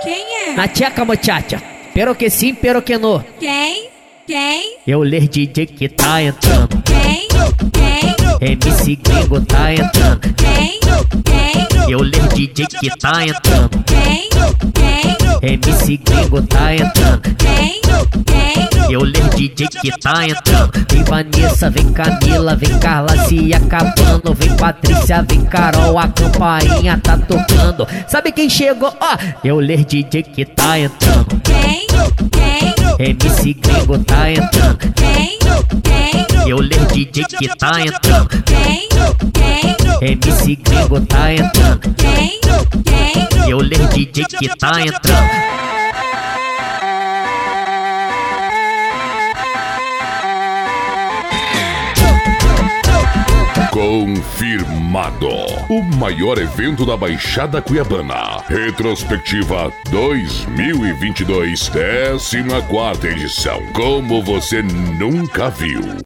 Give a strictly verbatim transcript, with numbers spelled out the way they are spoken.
Quem é? Na tcheca, muchacha. Pero que sim, pero que no. Quem? Quem? Eu ler D J que tá entrando. Quem? Quem? M C Gringo tá entrando. Quem? Quem? Eu ler D J que tá entrando. Quem? Quem? M C Gringo tá entrando. Quem? Quem? Eu ler D J que tá entrando. Vem Vanessa, vem Camila, vem Carla se acabando. Vem Patrícia, vem Carol, a campainha tá tocando. Sabe quem chegou? Ó, eu ler D J que tá entrando. Quem? Quem? M C Gringo tá entrando. Quem? Quem? Eu ler D J que tá entrando. Quem? Quem? M C Gringo tá entrando. Quem? Quem? Eu ler D J que tá entrando. Confirmado. O maior evento da Baixada Cuiabana. Retrospectiva dois mil e vinte e dois, décima quarta edição. Como você nunca viu.